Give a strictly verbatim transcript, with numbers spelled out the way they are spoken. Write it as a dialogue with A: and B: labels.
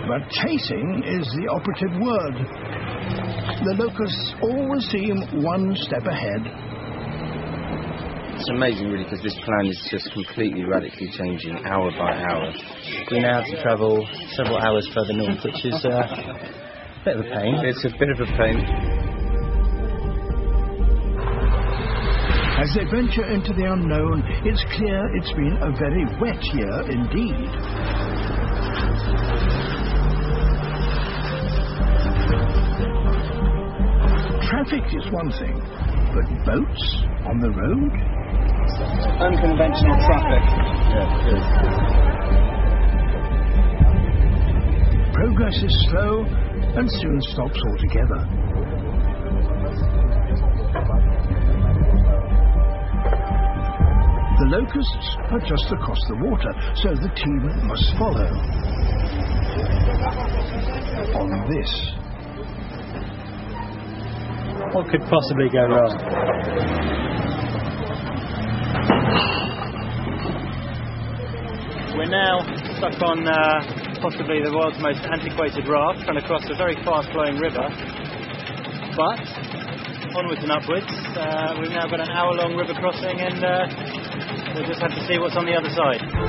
A: But chasing is the operative word. The locusts always seem one step ahead.
B: It's amazing, really, because this plan is just completely, radically changing hour by hour. We now have to travel several hours further north, which is uh, a bit of a pain.
C: It's a bit of a pain.
A: As they venture into the unknown, it's clear it's been a very wet year indeed. Traffic is one thing, but boats on the road?
C: Unconventional traffic.
B: Yeah, good.
A: Progress is slow and soon stops altogether. The locusts are just across the water, so the team must follow. On this.
D: What could possibly go wrong? We're now stuck on uh, possibly the world's most antiquated raft, trying to cross a very fast-flowing river. But onwards and upwards, uh, we've now got an hour-long river crossing, and uh, we'll just have to see what's on the other side.